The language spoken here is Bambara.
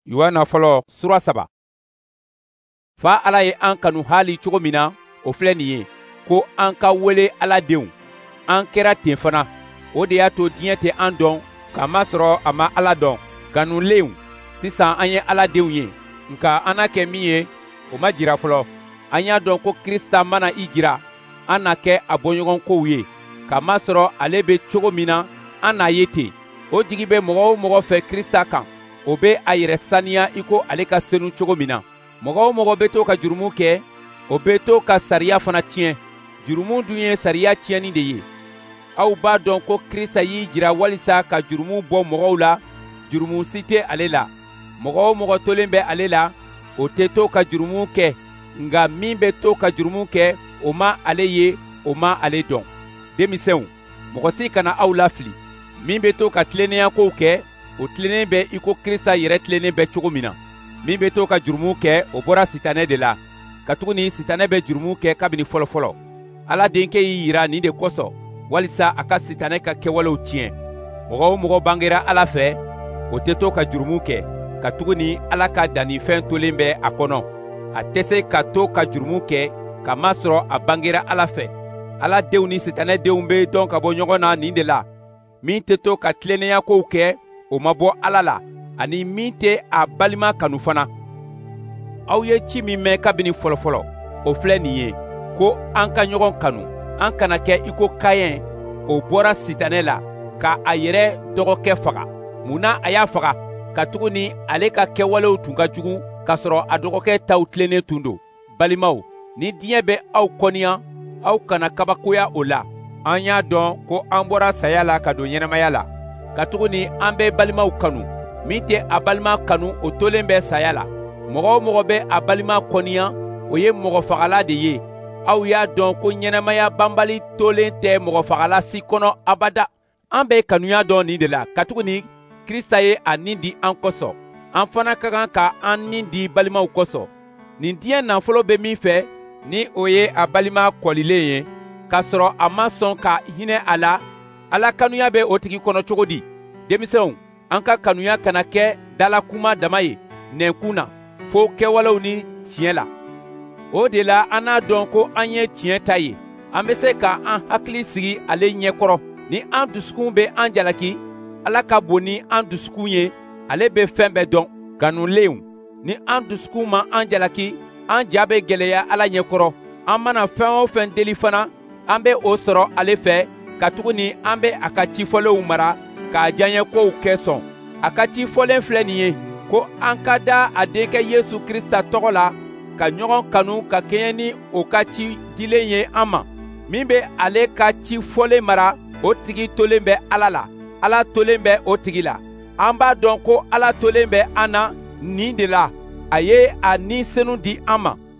Yohana fɔlɔ sura 3. Fa Ala ye an kanu hali cogo min na o filɛ nin ye ko an ka wele Ala denw. An kɛra ten fana. O de y'a to diɲɛ tɛ an dɔn kamasɔrɔ a ma Ala dɔn. Kanulenw, sisan an ye Ala denw ye. Nka an na kɛ min ye o ma jira fɔlɔ. An y'a dɔn ko Krista mana i jira an na kɛ a bɔɲɔgɔnkow ye. Kamasɔrɔ ale bɛ cogo min na an n'a ye ten. O jigi bɛ mɔgɔ o mɔgɔ fɛ Krista kan. O bɛ a yɛrɛ saniya i ko ale ka senu cogo min na. Mɔgɔ o mɔgɔ bɛ to ka jurumu kɛ, o bɛ to ka sariya fana tiɲɛ. Jurumu dun ye sariya tiɲɛni de ye. Aw b'a dɔn ko Krista y'i jira walisa ka jurumu bɔ mɔgɔw la, jurumu si tɛ ale la. Mɔgɔ o mɔgɔ tolen bɛ ale la, o tɛ to ka jurumu kɛ, nka min bɛ to ka jurumu kɛ, o ma ale ye, o ma ale dɔn. Denmisɛnw, mɔgɔ si kana aw lafili. Min bɛ to ka tilennenyakow kɛ, o tilennen bɛ i ko Krista yɛrɛ tilennen bɛ cogo min na. Min bɛ to ka jurumu kɛ, o bɔra Sitanɛ de la. Katuguni Sitanɛ bɛ jurumu kɛ kabini fɔlɔfɔlɔ. Ala denkɛ y'i yira nin de kosɔn, walisa a ka Sitanɛ ka kɛwalew tiɲɛ. Mɔgɔ o mɔgɔ bangera Ala fɛ, o tɛ to ka jurumu kɛ. Katuguni Ala ka dannifɛn tolen bɛ a kɔnɔ. A tɛ se ka to ka jurumu kɛ, kamasɔrɔ a bangera Ala fɛ. Ala denw ni Sitanɛ denw bɛ dɔn ka bɔ ɲɔgɔn na nin de la. Min tɛ to ka tilennenyakow kɛ, o ma bɔ Ala la, ani min tɛ a balima kanu fana. Aw ye ci min mɛn kabini fɔlɔfɔlɔ, o filɛ nin ye, ko an ka ɲɔgɔn kanu. An kana kɛ i ko Kayɛn, o bɔra Sitanɛ la, ka a yɛrɛ dɔgɔkɛ faga. Munna a y'a faga? Katuguni ale ka kɛwalew tun ka jugu, k'a sɔrɔ a dɔgɔkɛ taw tilennen tun don. Balimaw, ni diɲɛ bɛ aw kɔniya, aw kana kabakoya o la. An y'a dɔn ko an bɔra saya la ka don ɲɛnamaya la. Katuguni an bɛ balimaw kanu. Min tɛ a balima kanu, o tolen bɛ saya la. Mɔgɔ o mɔgɔ bɛ a balima kɔniya, o ye mɔgɔfagala de ye. Aw y'a dɔn ko ɲɛnamaya banbali tolen tɛ mɔgɔfagala si kɔnɔ abada. An bɛ kanuya dɔn nin de la. Katuguni Krista ye a nin di an kosɔn. An fana ka kan ka an nin di balimaw kosɔn. Nin diɲɛ nafolo bɛ min fɛ, ni o ye a balima kɔlilen ye, k'a sɔrɔ a ma sɔn ka hinɛ a la, Ala kanuya bɛ o tigi kɔnɔ cogo di? Denmisɛnw, an ka kanuya kana kɛ dalakuma dama ye, nɛnkun na, fo kɛwalew ni tiɲɛ la. O de la an n'a dɔn ko an ye tiɲɛ ta ye. An bɛ se ka an hakili sigi ale ɲɛkɔrɔ. Ni an dusukun bɛ an jalaki, Ala ka bon ni an dusukun ye, ale bɛ fɛn bɛɛ dɔn. Kanulenw, ni an dusukun ma an jalaki, an ja bɛ gɛlɛya Ala ɲɛkɔrɔ. An mana fɛn o fɛn deli fana, an bɛ o sɔrɔ ale fɛ, katuguni an bɛ a ka cifɔlenw mara, k'a diyaɲɛkow kɛ sɔn. A ka cifɔlen filɛ nin ye, ko an ka da a denkɛ Yesu Krista tɔgɔ la, ka ɲɔgɔn kanu ka kɛɲɛ ni o ka ci dilen ye an ma. Min bɛ ale ka cifɔlen mara, o tigi tolen bɛ Ala la, Ala tolen bɛ o tigi la. An b'a dɔn ko Ala tolen bɛ an na nin de la, a ye a ni senu di an ma.